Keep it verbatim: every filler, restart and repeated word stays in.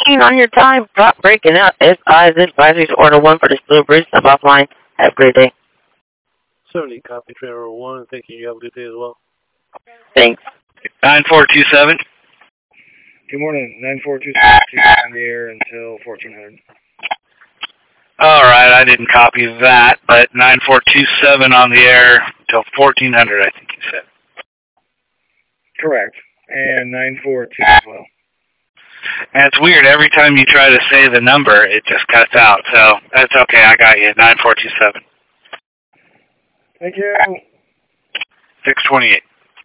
working on your time. Drop breaking out. S I's advisories order one for this blue bridge. Step offline. Have a great day. seventy, copy Trevor one. Thank you. You have a good day as well. Thanks. nine four two seven. Good morning. nine four two seven on the air until fourteen hundred. All right, I didn't copy that, but nine four two seven on the air until fourteen hundred, I think you said. Correct. And nine four two as well. And it's weird, every time you try to say the number, it just cuts out. So that's okay, I got you. nine four two seven. Thank you. six twenty-eight.